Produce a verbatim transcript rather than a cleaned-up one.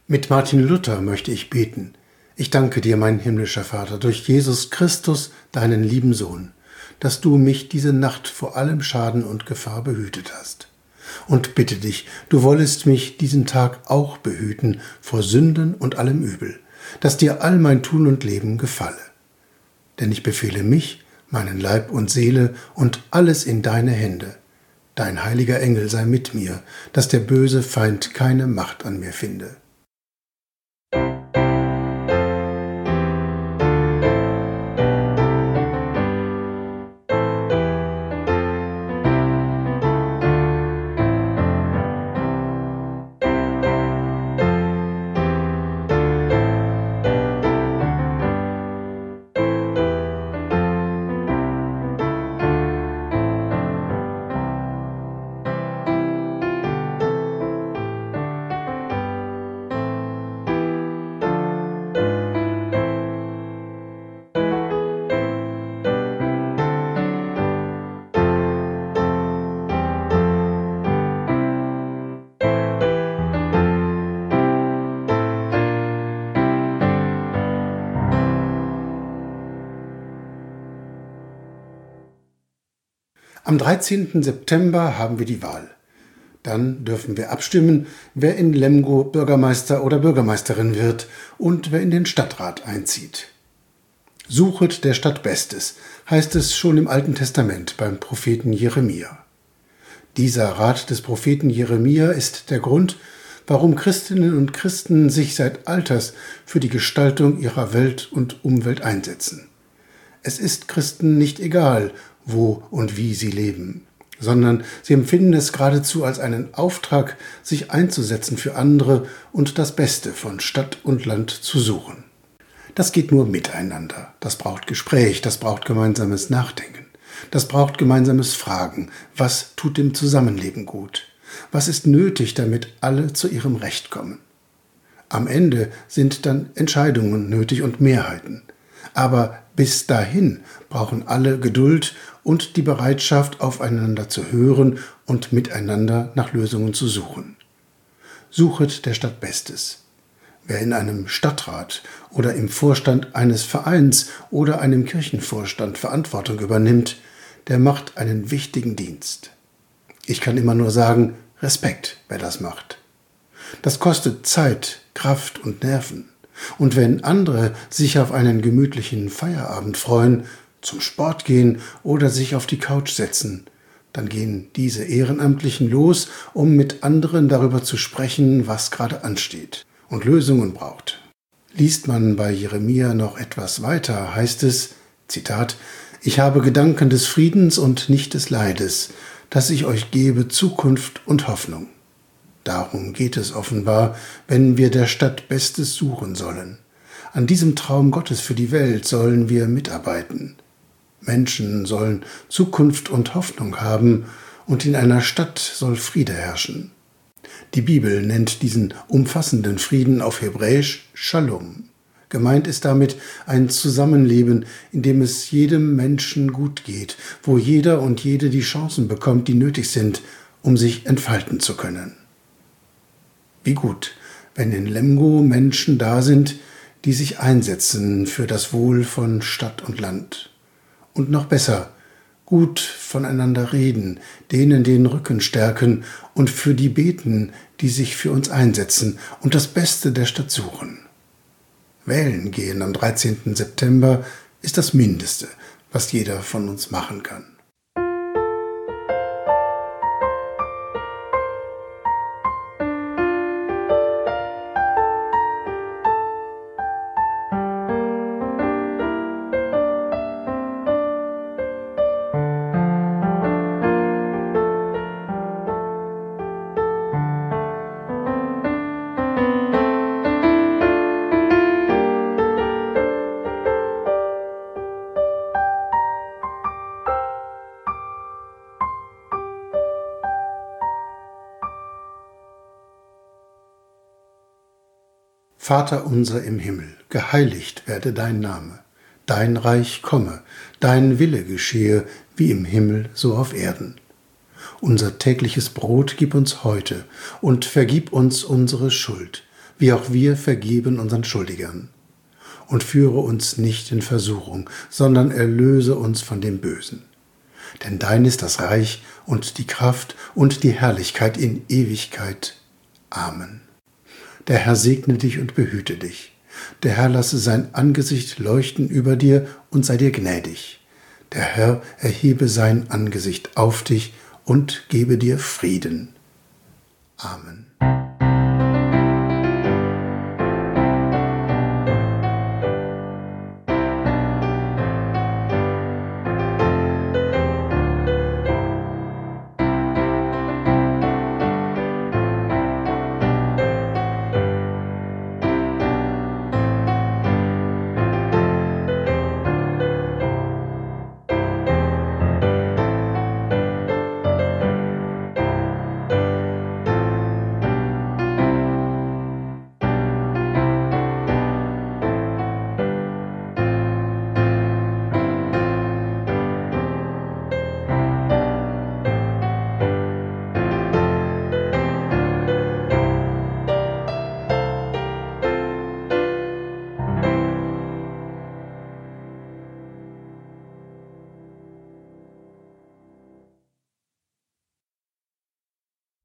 Mit Martin Luther möchte ich beten. Ich danke dir, mein himmlischer Vater, durch Jesus Christus, deinen lieben Sohn, dass du mich diese Nacht vor allem Schaden und Gefahr behütet hast. Und bitte dich, du wollest mich diesen Tag auch behüten vor Sünden und allem Übel, dass dir all mein Tun und Leben gefalle. Denn ich befehle mich, meinen Leib und Seele und alles in deine Hände. Dein heiliger Engel sei mit mir, dass der böse Feind keine Macht an mir finde. Am dreizehnten September haben wir die Wahl. Dann dürfen wir abstimmen, wer in Lemgo Bürgermeister oder Bürgermeisterin wird und wer in den Stadtrat einzieht. Suchet der Stadt Bestes, heißt es schon im Alten Testament beim Propheten Jeremia. Dieser Rat des Propheten Jeremia ist der Grund, warum Christinnen und Christen sich seit Alters für die Gestaltung ihrer Welt und Umwelt einsetzen. Es ist Christen nicht egal, wo und wie sie leben, sondern sie empfinden es geradezu als einen Auftrag, sich einzusetzen für andere und das Beste von Stadt und Land zu suchen. Das geht nur miteinander. Das braucht Gespräch, das braucht gemeinsames Nachdenken. Das braucht gemeinsames Fragen. Was tut dem Zusammenleben gut? Was ist nötig, damit alle zu ihrem Recht kommen? Am Ende sind dann Entscheidungen nötig und Mehrheiten. Aber bis dahin brauchen alle Geduld und die Bereitschaft, aufeinander zu hören und miteinander nach Lösungen zu suchen. Suchet der Stadt Bestes. Wer in einem Stadtrat oder im Vorstand eines Vereins oder einem Kirchenvorstand Verantwortung übernimmt, der macht einen wichtigen Dienst. Ich kann immer nur sagen, Respekt, wer das macht. Das kostet Zeit, Kraft und Nerven. Und wenn andere sich auf einen gemütlichen Feierabend freuen, zum Sport gehen oder sich auf die Couch setzen, dann gehen diese Ehrenamtlichen los, um mit anderen darüber zu sprechen, was gerade ansteht und Lösungen braucht. Liest man bei Jeremia noch etwas weiter, heißt es, Zitat, »Ich habe Gedanken des Friedens und nicht des Leides, dass ich euch gebe Zukunft und Hoffnung.« Darum geht es offenbar, wenn wir der Stadt Bestes suchen sollen. An diesem Traum Gottes für die Welt sollen wir mitarbeiten. Menschen sollen Zukunft und Hoffnung haben und in einer Stadt soll Friede herrschen. Die Bibel nennt diesen umfassenden Frieden auf Hebräisch Shalom. Gemeint ist damit ein Zusammenleben, in dem es jedem Menschen gut geht, wo jeder und jede die Chancen bekommt, die nötig sind, um sich entfalten zu können. Wie gut, wenn in Lemgo Menschen da sind, die sich einsetzen für das Wohl von Stadt und Land. Und noch besser, gut voneinander reden, denen den Rücken stärken und für die beten, die sich für uns einsetzen und das Beste der Stadt suchen. Wählen gehen am dreizehnten September ist das Mindeste, was jeder von uns machen kann. Vater unser im Himmel, geheiligt werde dein Name, dein Reich komme, dein Wille geschehe, wie im Himmel so auf Erden. Unser tägliches Brot gib uns heute und vergib uns unsere Schuld, wie auch wir vergeben unseren Schuldigern. Und führe uns nicht in Versuchung, sondern erlöse uns von dem Bösen. Denn dein ist das Reich und die Kraft und die Herrlichkeit in Ewigkeit. Amen. Der Herr segne dich und behüte dich. Der Herr lasse sein Angesicht leuchten über dir und sei dir gnädig. Der Herr erhebe sein Angesicht auf dich und gebe dir Frieden. Amen.